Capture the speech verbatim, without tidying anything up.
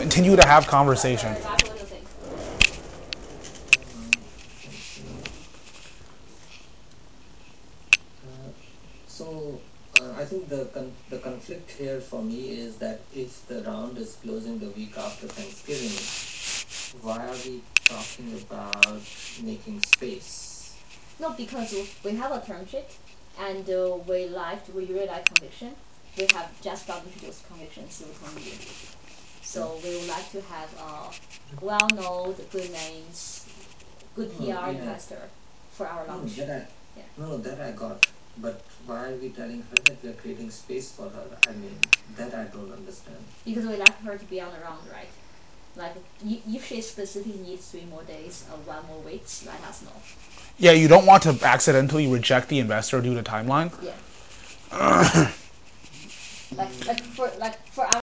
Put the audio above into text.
Continue to have conversation. What do you think? Uh, so uh, I think the con- the conflict here for me is that if the round is closing the week after Thanksgiving, why are we talking about making space? No, because we have a term sheet, and uh, we liked, we really like conviction. We have just got introduced conviction through community. So we would like to have a well-known, good names, good No, P R yeah, investor for our no, launch. that I Yeah. no, that I got. But why are we telling her that we are creating space for her? I mean, that I don't understand. Because we like her to be on the round, right? Like, if she specifically needs three more days or one more weeks, let us know. Yeah, you don't want to accidentally reject the investor due to timeline. Yeah. Mm. like, like for like for our